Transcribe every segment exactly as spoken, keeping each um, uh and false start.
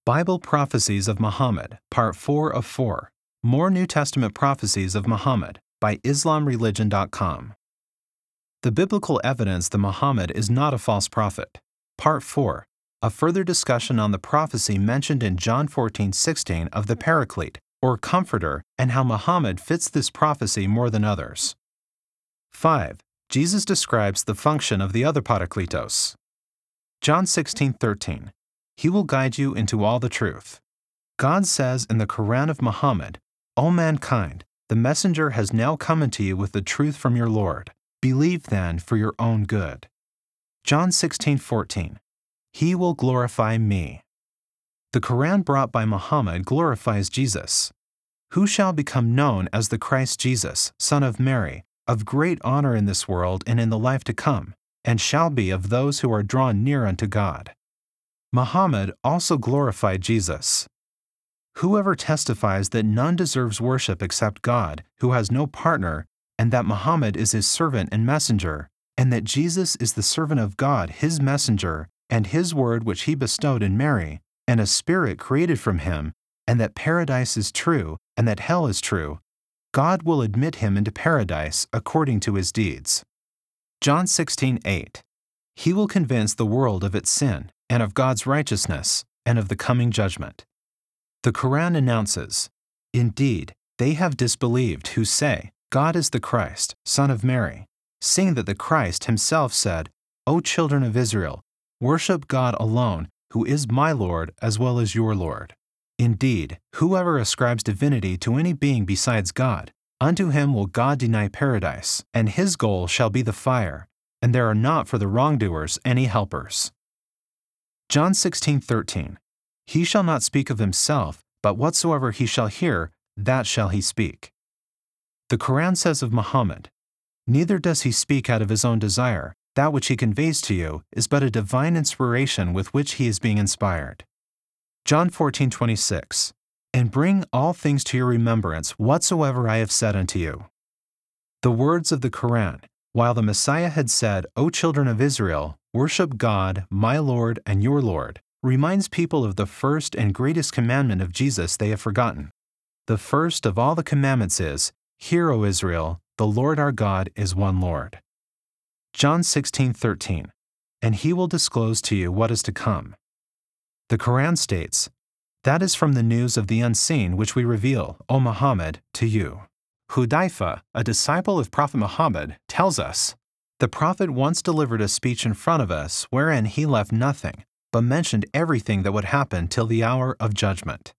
Bible Prophecies of Muhammad, Part four of four. More New Testament Prophecies of Muhammad by Islam Religion dot com. The biblical evidence that Muhammad is not a false prophet. Part four. A further discussion on the prophecy mentioned in John fourteen sixteen of the Paraclete, or Comforter, and how Muhammad fits this prophecy more than others. five. Jesus describes the function of the other Parakletos. John sixteen thirteen. He will guide you into all the truth. God says in the Quran of Muhammad, O mankind, the messenger has now come unto you with the truth from your Lord. Believe then for your own good. John sixteen fourteen. He will glorify me. The Quran brought by Muhammad glorifies Jesus. Who shall become known as the Christ Jesus, son of Mary, of great honor in this world and in the life to come, and shall be of those who are drawn near unto God. Muhammad also glorified Jesus. Whoever testifies that none deserves worship except God, who has no partner, and that Muhammad is his servant and messenger, and that Jesus is the servant of God, his messenger, and his word which he bestowed in Mary, and a spirit created from him, and that paradise is true, and that hell is true, God will admit him into paradise according to his deeds. John sixteen eight. He will convince the world of its sin, and of God's righteousness, and of the coming judgment. The Quran announces, Indeed, they have disbelieved who say, God is the Christ, son of Mary, seeing that the Christ himself said, O children of Israel, worship God alone, who is my Lord as well as your Lord. Indeed, whoever ascribes divinity to any being besides God, unto him will God deny paradise, and his goal shall be the fire, and there are not for the wrongdoers any helpers. John sixteen thirteen. He shall not speak of himself, but whatsoever he shall hear, that shall he speak. The Quran says of Muhammad, Neither does he speak out of his own desire. That which he conveys to you is but a divine inspiration with which he is being inspired. John fourteen twenty-six. And bring all things to your remembrance whatsoever I have said unto you. The words of the Quran, while the Messiah had said, O children of Israel, worship God, my Lord and your Lord, reminds people of the first and greatest commandment of Jesus they have forgotten. The first of all the commandments is, Hear, O Israel, the Lord our God is one Lord. John sixteen thirteen. And he will disclose to you what is to come. The Quran states, That is from the news of the unseen which we reveal, O Muhammad, to you. Hudayfa, a disciple of Prophet Muhammad, tells us, The Prophet once delivered a speech in front of us wherein he left nothing, but mentioned everything that would happen till the hour of judgment.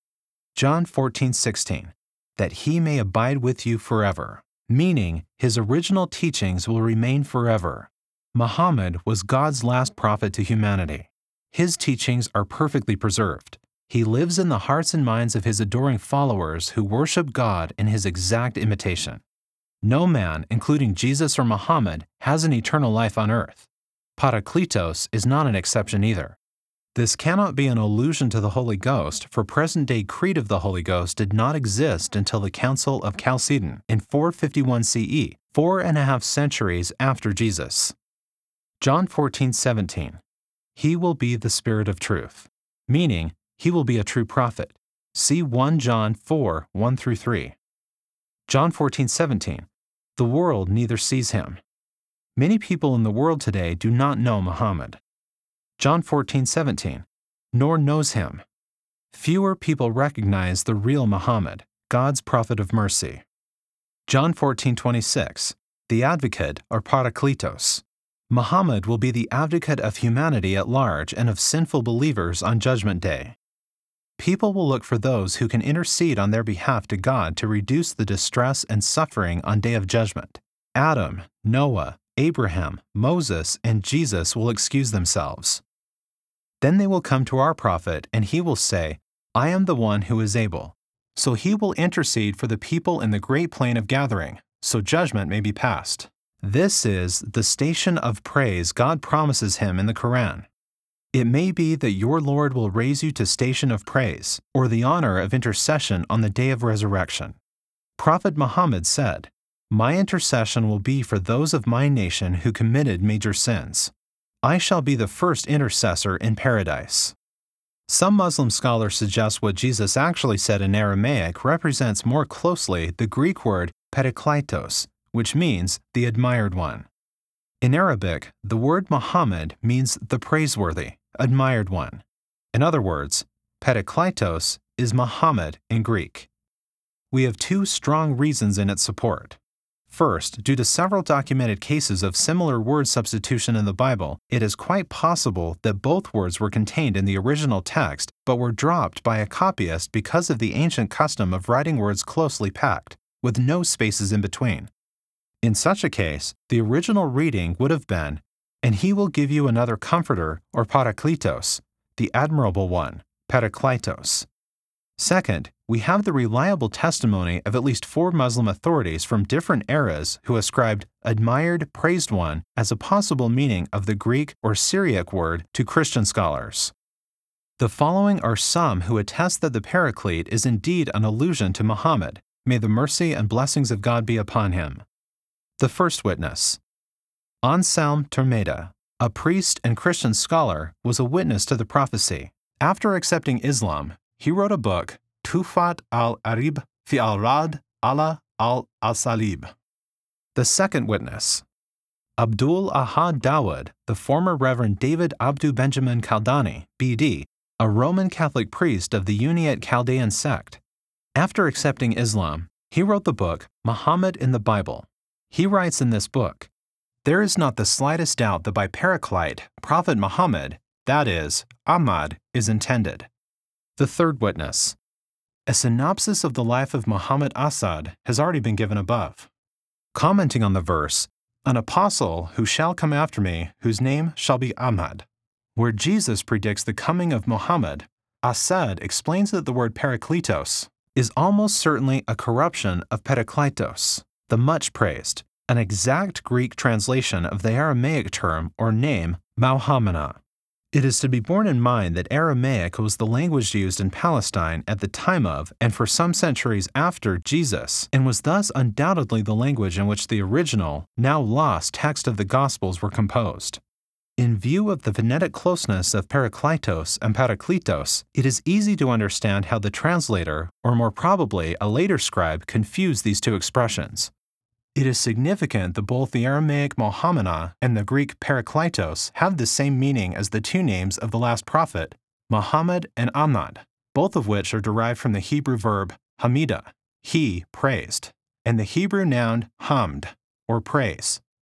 John fourteen sixteen. That he may abide with you forever, meaning his original teachings will remain forever. Muhammad was God's last prophet to humanity. His teachings are perfectly preserved. He lives in the hearts and minds of his adoring followers who worship God in his exact imitation. No man, including Jesus or Muhammad, has an eternal life on earth. Parakletos is not an exception either. This cannot be an allusion to the Holy Ghost, for present-day creed of the Holy Ghost did not exist until the Council of Chalcedon in four fifty-one C E, four and a half centuries after Jesus. John fourteen seventeen. He will be the Spirit of truth, meaning he will be a true prophet. See First John four one through three. John fourteen seventeen. The world neither sees him. Many people in the world today do not know Muhammad. John fourteen seventeen. Nor knows him. Fewer people recognize the real Muhammad, God's prophet of mercy. John fourteen twenty-six. The advocate, or Parakletos. Muhammad will be the advocate of humanity at large and of sinful believers on Judgment Day. People will look for those who can intercede on their behalf to God to reduce the distress and suffering on Day of Judgment. Adam, Noah, Abraham, Moses, and Jesus will excuse themselves. Then they will come to our prophet, and he will say, I am the one who is able. So he will intercede for the people in the great plain of gathering, so judgment may be passed. This is the station of praise God promises him in the Quran. It may be that your Lord will raise you to station of praise, or the honor of intercession on the day of resurrection. Prophet Muhammad said, My intercession will be for those of my nation who committed major sins. I shall be the first intercessor in paradise. Some Muslim scholars suggest what Jesus actually said in Aramaic represents more closely the Greek word perakletos, which means the admired one. In Arabic, the word Muhammad means the praiseworthy, admired one. In other words, perakletos is Muhammad in Greek. We have two strong reasons in its support. First, due to several documented cases of similar word substitution in the Bible, it is quite possible that both words were contained in the original text but were dropped by a copyist because of the ancient custom of writing words closely packed, with no spaces in between. In such a case, the original reading would have been, "And he will give you another comforter," or parakletos, the admirable one, parakletos. Second, we have the reliable testimony of at least four Muslim authorities from different eras who ascribed admired, praised one as a possible meaning of the Greek or Syriac word to Christian scholars. The following are some who attest that the Paraclete is indeed an allusion to Muhammad. May the mercy and blessings of God be upon him. The first witness. Anselm Turmeda, a priest and Christian scholar, was a witness to the prophecy. After accepting Islam, he wrote a book, Tufat al-Arib fi al-Rad ala al-Asalib. The second witness. Abdul Ahad Dawood, the former Reverend David Abdu Benjamin Kaldani, B D, a Roman Catholic priest of the Uniate Chaldean sect. After accepting Islam, he wrote the book Muhammad in the Bible. He writes in this book, "There is not the slightest doubt that by Paraclete, Prophet Muhammad, that is, Ahmad, is intended." The third witness. A synopsis of the life of Muhammad Asad has already been given above. Commenting on the verse, "An apostle who shall come after me, whose name shall be Ahmad," where Jesus predicts the coming of Muhammad, Asad explains that the word parakletos is almost certainly a corruption of parakletos, the much praised, an exact Greek translation of the Aramaic term or name Mauhamana. It is to be borne in mind that Aramaic was the language used in Palestine at the time of and for some centuries after Jesus, and was thus undoubtedly the language in which the original, now lost text of the Gospels were composed. In view of the phonetic closeness of parakletos and parakletos, it is easy to understand how the translator, or more probably a later scribe, confused these two expressions. It is significant that both the Aramaic Mohammana and the Greek parakletos have the same meaning as the two names of the last prophet, Muhammad and Ahmad, both of which are derived from the Hebrew verb hamida, he praised, and the Hebrew noun hamd, or praise.